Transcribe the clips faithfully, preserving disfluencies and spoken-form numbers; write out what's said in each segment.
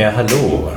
Ja, hallo.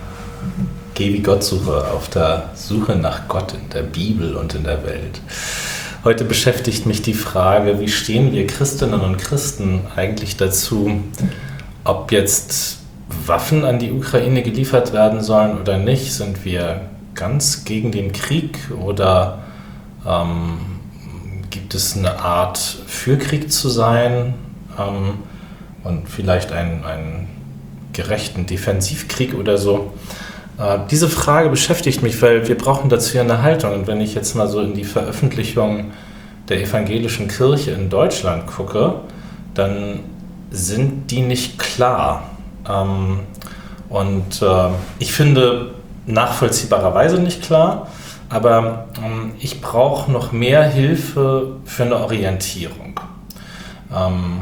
Geh wie Gottsucher auf der Suche nach Gott in der Bibel und in der Welt. Heute beschäftigt mich die Frage, wie stehen wir Christinnen und Christen eigentlich dazu, ob jetzt Waffen an die Ukraine geliefert werden sollen oder nicht? Sind wir ganz gegen den Krieg oder ähm, gibt es eine Art für Krieg zu sein ähm, und vielleicht einen, einen gerechten Defensivkrieg oder so? Äh, diese Frage beschäftigt mich, weil wir brauchen dazu ja eine Haltung. Und wenn ich jetzt mal so in die Veröffentlichungen der evangelischen Kirche in Deutschland gucke, dann sind die nicht klar. Ähm, und äh, ich finde nachvollziehbarerweise nicht klar, aber ähm, ich brauche noch mehr Hilfe für eine Orientierung. Ähm,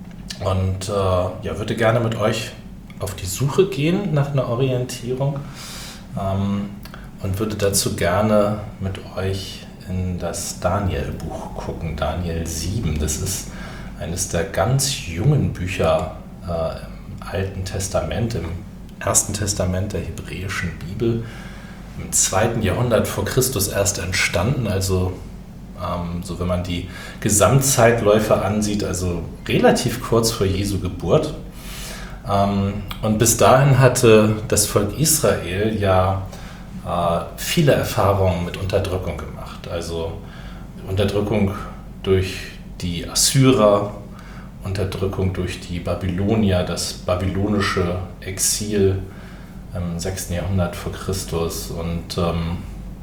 und äh, ja, würde gerne mit euch auf die Suche gehen nach einer Orientierung ähm, und würde dazu gerne mit euch in das Daniel-Buch gucken, Daniel sieben. Das ist eines der ganz jungen Bücher äh, im Alten Testament, im Ersten Testament der hebräischen Bibel, im zweiten Jahrhundert vor Christus erst entstanden, also ähm, so wenn man die Gesamtzeitläufe ansieht, also relativ kurz vor Jesu Geburt. Ähm, und bis dahin hatte das Volk Israel ja äh, viele Erfahrungen mit Unterdrückung gemacht, also Unterdrückung durch die Assyrer, Unterdrückung durch die Babylonier, das babylonische Exil im sechsten Jahrhundert vor Christus. Und ähm,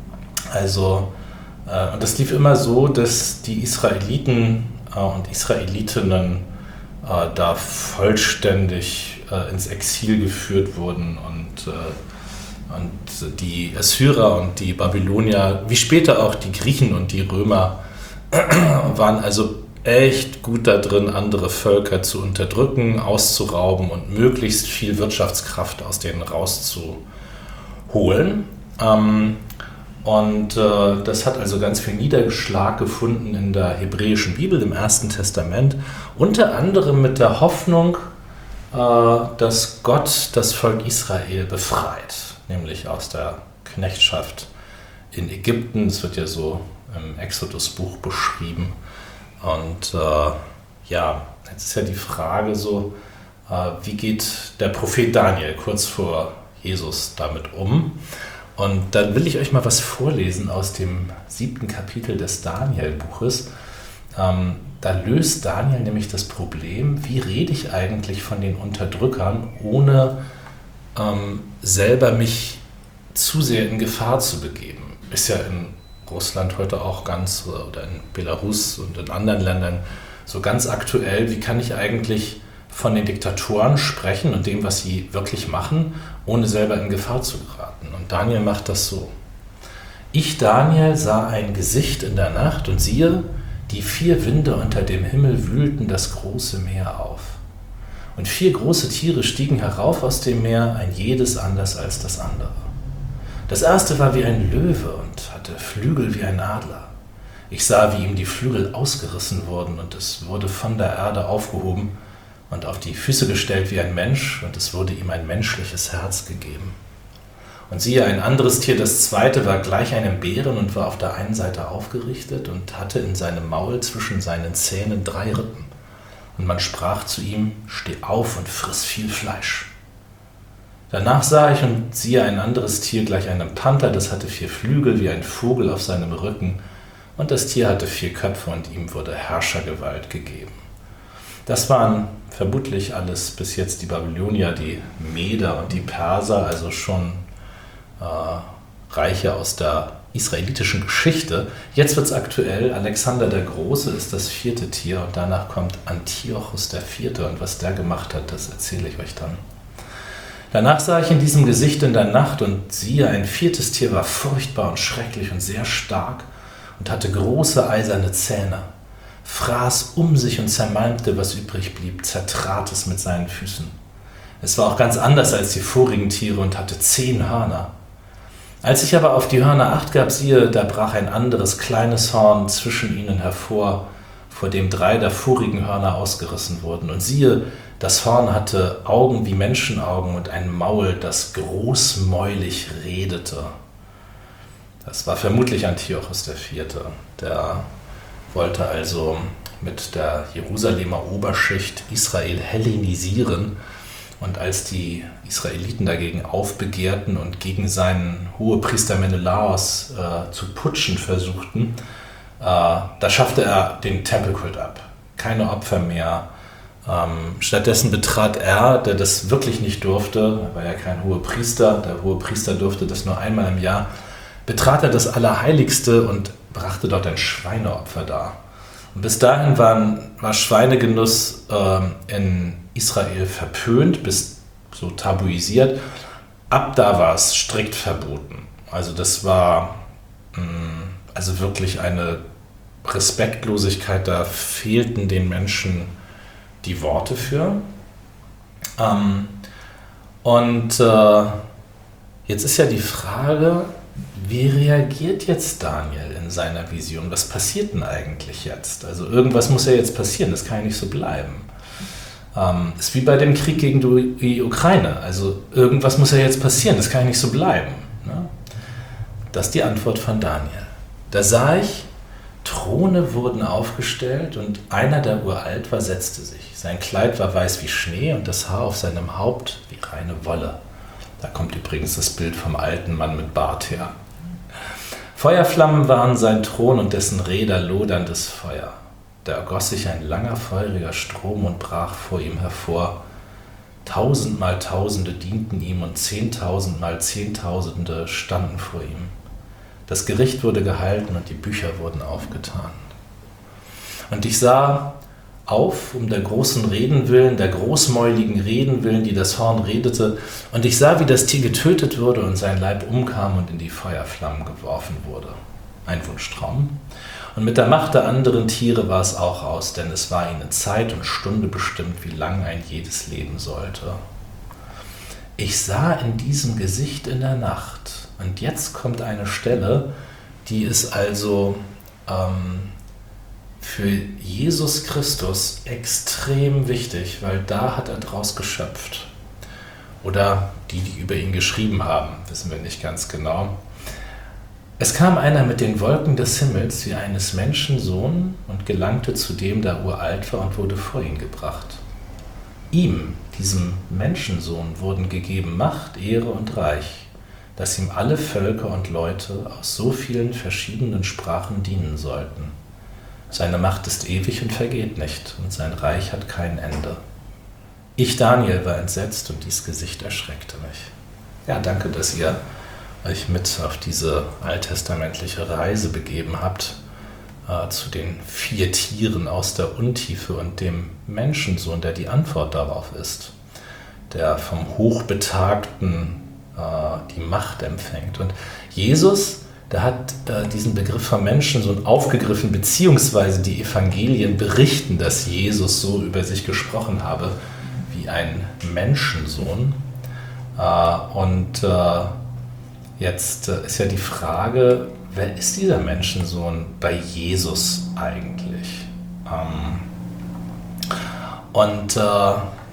also äh, und das lief immer so, dass die Israeliten äh, und Israelitinnen äh, da vollständig äh, ins Exil geführt wurden und äh, und die Assyrer und die Babylonier, wie später auch die Griechen und die Römer, waren also echt gut da drin, andere Völker zu unterdrücken, auszurauben und möglichst viel Wirtschaftskraft aus denen rauszuholen. Ähm, und äh, das hat also ganz viel Niederschlag gefunden in der hebräischen Bibel, im Ersten Testament, unter anderem mit der Hoffnung, äh, dass Gott das Volk Israel befreit, nämlich aus der Knechtschaft in Ägypten. Es wird ja so im Exodus-Buch beschrieben. Und äh, ja, jetzt ist ja die Frage so, äh, wie geht der Prophet Daniel kurz vor Jesus damit um? Und dann will ich euch mal was vorlesen aus dem siebten Kapitel des Daniel-Buches. Ähm, da löst Daniel nämlich das Problem, wie rede ich eigentlich von den Unterdrückern, ohne ähm, selber mich zu sehr in Gefahr zu begeben. Ist ja in Russland heute auch ganz, oder in Belarus und in anderen Ländern so ganz aktuell, wie kann ich eigentlich von den Diktatoren sprechen und dem, was sie wirklich machen, ohne selber in Gefahr zu geraten. Und Daniel macht das so. Ich, Daniel, sah ein Gesicht in der Nacht und siehe, die vier Winde unter dem Himmel wühlten das große Meer auf. Und vier große Tiere stiegen herauf aus dem Meer, ein jedes anders als das andere. Das erste war wie ein Löwe und hatte Flügel wie ein Adler. Ich sah, wie ihm die Flügel ausgerissen wurden und es wurde von der Erde aufgehoben und auf die Füße gestellt wie ein Mensch und es wurde ihm ein menschliches Herz gegeben. Und siehe, ein anderes Tier, das zweite, war gleich einem Bären und war auf der einen Seite aufgerichtet und hatte in seinem Maul zwischen seinen Zähnen drei Rippen. Und man sprach zu ihm, steh auf und friss viel Fleisch. Danach sah ich und siehe ein anderes Tier gleich einem Panther, das hatte vier Flügel wie ein Vogel auf seinem Rücken und das Tier hatte vier Köpfe und ihm wurde Herrschergewalt gegeben. Das waren vermutlich alles bis jetzt die Babylonier, die Meder und die Perser, also schon äh, Reiche aus der israelitischen Geschichte. Jetzt wird es aktuell, Alexander der Große ist das vierte Tier und danach kommt Antiochus der Vierte und was der gemacht hat, das erzähle ich euch dann. Danach sah ich in diesem Gesicht in der Nacht und siehe, ein viertes Tier war furchtbar und schrecklich und sehr stark und hatte große eiserne Zähne, fraß um sich und zermalmte, was übrig blieb, zertrat es mit seinen Füßen. Es war auch ganz anders als die vorigen Tiere und hatte zehn Hörner. Als ich aber auf die Hörner acht gab, siehe, da brach ein anderes kleines Horn zwischen ihnen hervor, vor dem drei der vorigen Hörner ausgerissen wurden. Und siehe, das Horn hatte Augen wie Menschenaugen und ein Maul, das großmäulig redete. Das war vermutlich Antiochos der Vierte. Der wollte also mit der Jerusalemer Oberschicht Israel hellenisieren. Und als die Israeliten dagegen aufbegehrten und gegen seinen Hohepriester Menelaos äh, zu putschen versuchten, äh, da schaffte er den Tempelkult ab. Keine Opfer mehr. Ähm, stattdessen betrat er, der das wirklich nicht durfte, er war ja kein Hohepriester, der Hohepriester durfte das nur einmal im Jahr, betrat er das Allerheiligste und brachte dort ein Schweineopfer dar. Und bis dahin waren, war Schweinegenuss äh, in Israel verpönt, bis so tabuisiert. Ab da war es strikt verboten. Also das war mh, also wirklich eine Respektlosigkeit, da fehlten den Menschen die Worte für. Ähm, und äh, jetzt ist ja die Frage, wie reagiert jetzt Daniel in seiner Vision? Was passiert denn eigentlich jetzt? Also irgendwas muss ja jetzt passieren, das kann ja nicht so bleiben. Ähm, ist wie bei dem Krieg gegen die Ukraine. Also irgendwas muss ja jetzt passieren, das kann ja nicht so bleiben. Ne? Das ist die Antwort von Daniel. Da sah ich, Throne wurden aufgestellt und einer, der uralt war, setzte sich. Sein Kleid war weiß wie Schnee und das Haar auf seinem Haupt wie reine Wolle. Da kommt übrigens das Bild vom alten Mann mit Bart her. Feuerflammen waren sein Thron und dessen Räder loderndes Feuer. Da ergoss sich ein langer, feuriger Strom und brach vor ihm hervor. Tausendmal Tausende dienten ihm und Zehntausendmal Zehntausende standen vor ihm. Das Gericht wurde gehalten und die Bücher wurden aufgetan. Und ich sah auf, um der großen Reden willen, der großmäuligen Reden willen, die das Horn redete, und ich sah, wie das Tier getötet wurde und sein Leib umkam und in die Feuerflammen geworfen wurde. Ein Wunschtraum. Und mit der Macht der anderen Tiere war es auch aus, denn es war ihnen Zeit und Stunde bestimmt, wie lang ein jedes leben sollte. Ich sah in diesem Gesicht in der Nacht, und jetzt kommt eine Stelle, die ist also ähm, für Jesus Christus extrem wichtig, weil da hat er draus geschöpft. Oder die, die über ihn geschrieben haben, wissen wir nicht ganz genau. Es kam einer mit den Wolken des Himmels wie eines Menschen Sohn und gelangte zu dem, der uralt war, und wurde vor ihn gebracht. Ihm, diesem Menschensohn, wurden gegeben Macht, Ehre und Reich, dass ihm alle Völker und Leute aus so vielen verschiedenen Sprachen dienen sollten. Seine Macht ist ewig und vergeht nicht, und sein Reich hat kein Ende. Ich, Daniel, war entsetzt, und dies Gesicht erschreckte mich. Ja, danke, dass ihr euch mit auf diese alttestamentliche Reise begeben habt, äh, zu den vier Tieren aus der Untiefe und dem Menschensohn, der die Antwort darauf ist, der vom Hochbetagten äh, die Macht empfängt. Und Jesus, der hat äh, diesen Begriff vom Menschensohn aufgegriffen, beziehungsweise die Evangelien berichten, dass Jesus so über sich gesprochen habe, wie ein Menschensohn. Äh, und äh, Jetzt äh, ist ja die Frage, wer ist dieser Menschensohn bei Jesus eigentlich? Ähm, und äh, äh,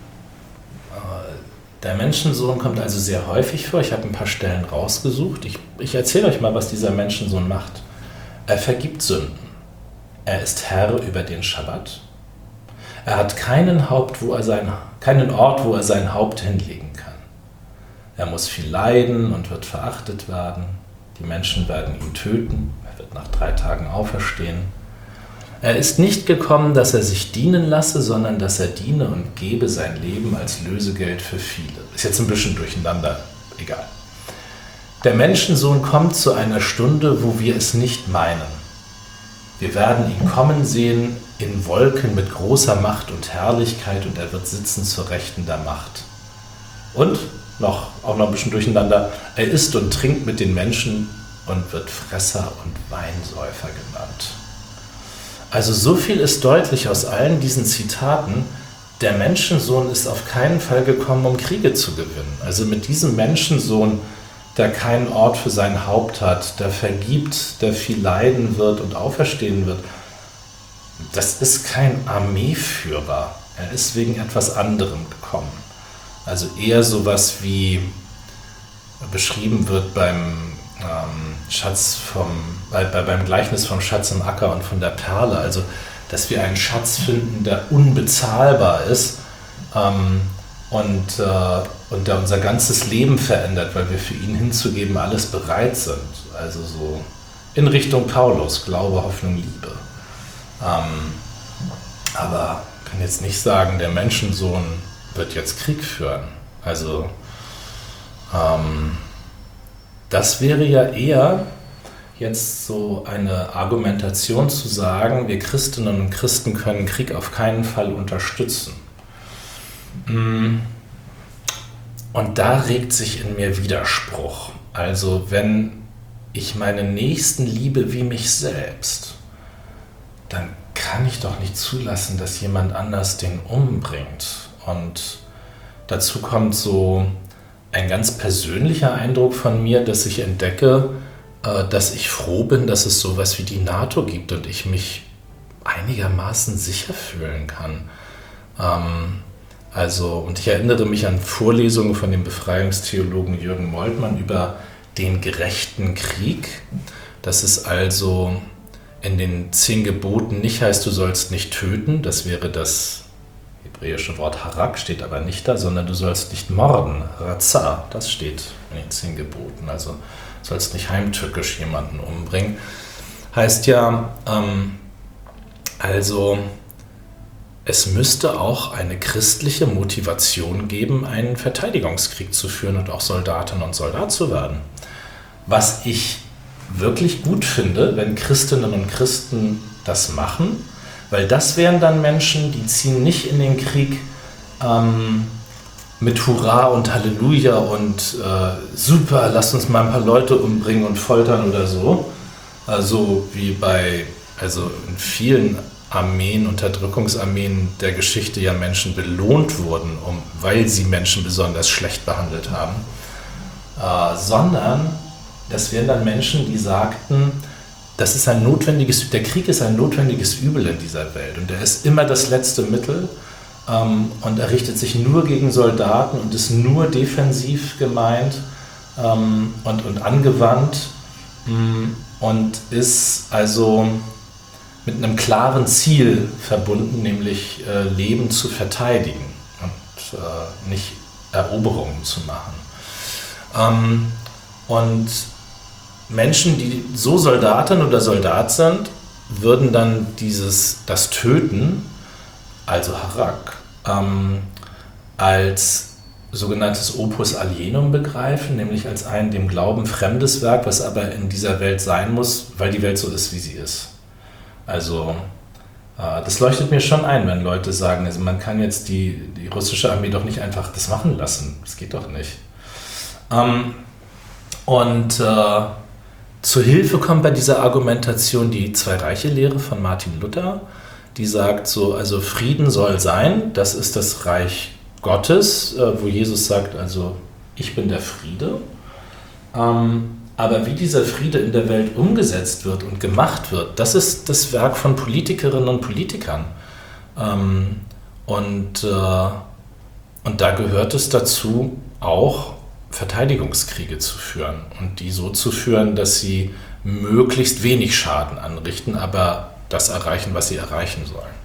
der Menschensohn kommt also sehr häufig vor. Ich habe ein paar Stellen rausgesucht. Ich, ich erzähle euch mal, was dieser Menschensohn macht. Er vergibt Sünden. Er ist Herr über den Schabbat. Er hat keinen, Haupt, wo er sein, keinen Ort, wo er sein Haupt hinlegen kann. Er muss viel leiden und wird verachtet werden. Die Menschen werden ihn töten. Er wird nach drei Tagen auferstehen. Er ist nicht gekommen, dass er sich dienen lasse, sondern dass er diene und gebe sein Leben als Lösegeld für viele. Ist jetzt ein bisschen durcheinander, egal. Der Menschensohn kommt zu einer Stunde, wo wir es nicht meinen. Wir werden ihn kommen sehen in Wolken mit großer Macht und Herrlichkeit, und er wird sitzen zur Rechten der Macht. Und noch, auch noch ein bisschen durcheinander, er isst und trinkt mit den Menschen und wird Fresser und Weinsäufer genannt. Also so viel ist deutlich aus allen diesen Zitaten: Der Menschensohn ist auf keinen Fall gekommen, um Kriege zu gewinnen. Also mit diesem Menschensohn, der keinen Ort für sein Haupt hat, der vergibt, der viel leiden wird und auferstehen wird, das ist kein Armeeführer. Er ist wegen etwas anderem gekommen. Also eher sowas wie beschrieben wird beim ähm, Schatz vom, bei, bei, beim Gleichnis vom Schatz im Acker und von der Perle. Also, dass wir einen Schatz finden, der unbezahlbar ist ähm, und, äh, und der unser ganzes Leben verändert, weil wir für ihn hinzugeben alles bereit sind. Also so in Richtung Paulus, Glaube, Hoffnung, Liebe. Ähm, aber ich kann jetzt nicht sagen, der Menschensohn wird jetzt Krieg führen. Also ähm, das wäre ja eher jetzt so eine Argumentation zu sagen, wir Christinnen und Christen können Krieg auf keinen Fall unterstützen. Und da regt sich in mir Widerspruch. Also wenn ich meinen Nächsten liebe wie mich selbst, dann kann ich doch nicht zulassen, dass jemand anders den umbringt. Und dazu kommt so ein ganz persönlicher Eindruck von mir, dass ich entdecke, dass ich froh bin, dass es sowas wie die NATO gibt und ich mich einigermaßen sicher fühlen kann. Ähm, also, und ich erinnere mich an Vorlesungen von dem Befreiungstheologen Jürgen Moltmann über den gerechten Krieg. Das ist also in den zehn Geboten nicht heißt, du sollst nicht töten, das wäre das hebräische Wort Harak, steht aber nicht da, sondern du sollst nicht morden, Raza, das steht in den zehn Geboten, also du sollst nicht heimtückisch jemanden umbringen. Heißt ja, ähm, also es müsste auch eine christliche Motivation geben, einen Verteidigungskrieg zu führen und auch Soldatin und Soldat zu werden. Was ich wirklich gut finde, wenn Christinnen und Christen das machen, weil das wären dann Menschen, die ziehen nicht in den Krieg ähm, mit Hurra und Halleluja und äh, super, lasst uns mal ein paar Leute umbringen und foltern oder so. Also wie bei, also in vielen Armeen, Unterdrückungsarmeen der Geschichte ja Menschen belohnt wurden, um, weil sie Menschen besonders schlecht behandelt haben. Äh, sondern das wären dann Menschen, die sagten, das ist ein notwendiges, der Krieg ist ein notwendiges Übel in dieser Welt und er ist immer das letzte Mittel ähm, und er richtet sich nur gegen Soldaten und ist nur defensiv gemeint ähm, und, und angewandt mh, und ist also mit einem klaren Ziel verbunden, nämlich äh, Leben zu verteidigen und äh, nicht Eroberungen zu machen. Ähm, und Menschen, die so Soldatin oder Soldat sind, würden dann dieses, das Töten, also Harak, ähm, als sogenanntes Opus Alienum begreifen, nämlich als ein dem Glauben fremdes Werk, was aber in dieser Welt sein muss, weil die Welt so ist, wie sie ist. Also äh, das leuchtet mir schon ein, wenn Leute sagen, also man kann jetzt die, die russische Armee doch nicht einfach das machen lassen. Das geht doch nicht. Ähm, und äh, zur Hilfe kommt bei dieser Argumentation die Zwei-Reiche-Lehre von Martin Luther, die sagt so, also Frieden soll sein, das ist das Reich Gottes, äh, wo Jesus sagt, also ich bin der Friede. Ähm, aber wie dieser Friede in der Welt umgesetzt wird und gemacht wird, das ist das Werk von Politikerinnen und Politikern. Ähm, und, äh, und da gehört es dazu, auch Verteidigungskriege zu führen und die so zu führen, dass sie möglichst wenig Schaden anrichten, aber das erreichen, was sie erreichen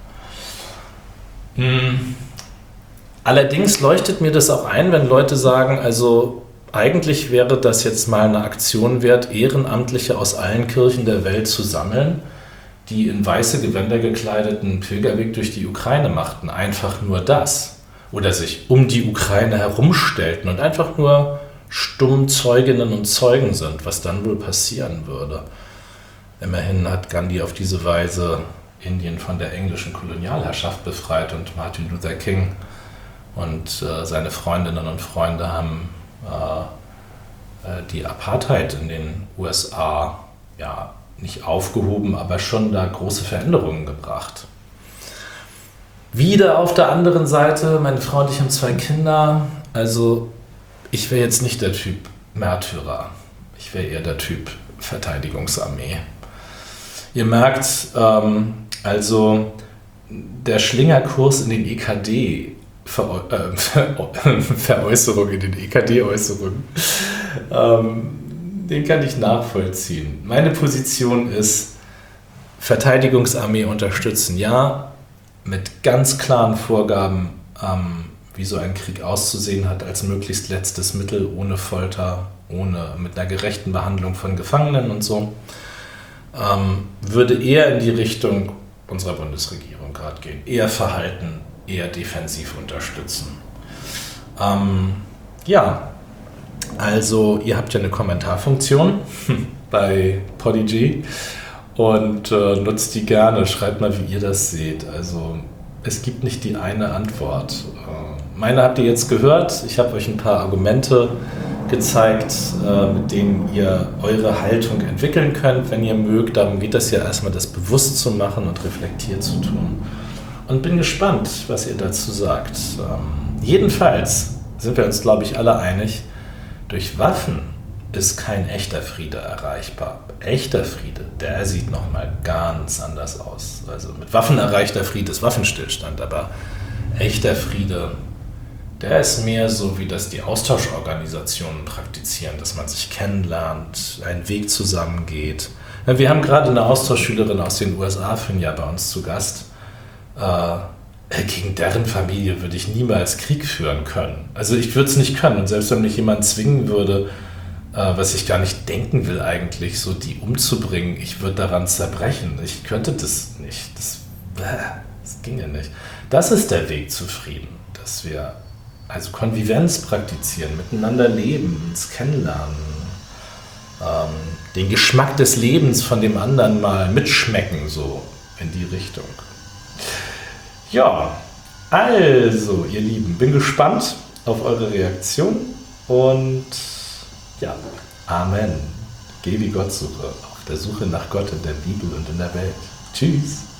sollen. Hm. Allerdings leuchtet mir das auch ein, wenn Leute sagen, also eigentlich wäre das jetzt mal eine Aktion wert, Ehrenamtliche aus allen Kirchen der Welt zu sammeln, die in weiße Gewänder gekleideten Pilgerweg durch die Ukraine machten. Einfach nur das. Oder sich um die Ukraine herumstellten und einfach nur stumm Zeuginnen und Zeugen sind, was dann wohl passieren würde. Immerhin hat Gandhi auf diese Weise Indien von der englischen Kolonialherrschaft befreit und Martin Luther King und äh, seine Freundinnen und Freunde haben äh, die Apartheid in den U S A ja nicht aufgehoben, aber schon da große Veränderungen gebracht. Wieder auf der anderen Seite, meine Frau und ich haben zwei Kinder, also ich wäre jetzt nicht der Typ Märtyrer, ich wäre eher der Typ Verteidigungsarmee. Ihr merkt, ähm, Also der Schlingerkurs in den E K D, Ver, äh, Ver, Veräußerung in den E K D-Äußerungen, ähm, den kann ich nachvollziehen. Meine Position ist, Verteidigungsarmee unterstützen, ja, mit ganz klaren Vorgaben, ähm, wie so ein Krieg auszusehen hat, als möglichst letztes Mittel, ohne Folter, ohne, mit einer gerechten Behandlung von Gefangenen und so, ähm, würde eher in die Richtung unserer Bundesregierung gerade gehen. Eher verhalten, eher defensiv unterstützen. Ähm, ja, also ihr habt ja eine Kommentarfunktion bei Podigy und äh, nutzt die gerne. Schreibt mal, wie ihr das seht. Also es gibt nicht die eine Antwort. Äh, meine habt ihr jetzt gehört. Ich habe euch ein paar Argumente gezeigt, äh, mit denen ihr eure Haltung entwickeln könnt, wenn ihr mögt. Darum geht es ja erstmal, das bewusst zu machen und reflektiert zu tun. Und bin gespannt, was ihr dazu sagt. Ähm, jedenfalls sind wir uns, glaube ich, alle einig, durch Waffen ist kein echter Friede erreichbar. Echter Friede, der sieht nochmal ganz anders aus. Also mit Waffen erreichter Friede ist Waffenstillstand, aber echter Friede, der ist mehr so, wie das die Austauschorganisationen praktizieren, dass man sich kennenlernt, einen Weg zusammengeht. Wir haben gerade eine Austauschschülerin aus den U S A für ein Jahr bei uns zu Gast. Äh, gegen deren Familie würde ich niemals Krieg führen können. Also ich würde es nicht können. Und selbst wenn mich jemand zwingen würde, äh, was ich gar nicht denken will eigentlich, so die umzubringen, ich würde daran zerbrechen. Ich könnte das nicht. Das, das ginge nicht. Das ist der Weg zu Frieden, dass wir also Konvivenz praktizieren, miteinander leben, uns kennenlernen, ähm, den Geschmack des Lebens von dem anderen mal mitschmecken, so in die Richtung. Ja, also ihr Lieben, bin gespannt auf eure Reaktion und ja, Amen. Geh wie Gott suche, auf der Suche nach Gott in der Bibel und in der Welt. Tschüss.